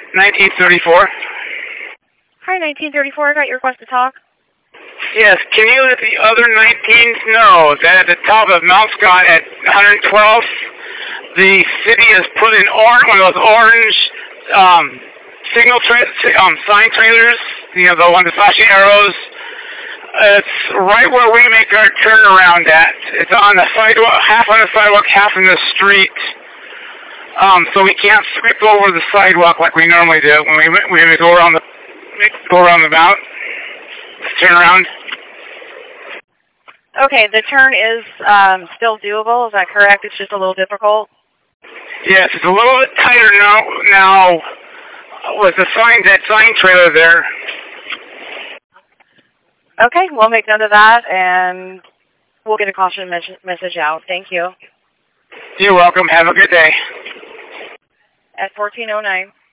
1934. Hi, 1934. I got your request to talk. Yes, can you let the other 19s know that at the top of Mount Scott at 112th, the city has put in one of those orange sign trailers, the one with flashing arrows. It's right where we make our turnaround at. It's on the sidewalk, half on the sidewalk, half in the street. So we can't sweep over the sidewalk like we normally do when we go around the mount. Turn around. Okay, the turn is still doable. Is that correct? It's just a little difficult. Yes, it's a little bit tighter now with that sign trailer there. Okay, we'll make note of that, and we'll get a caution message out. Thank you. You're welcome. Have a good day. At 1409.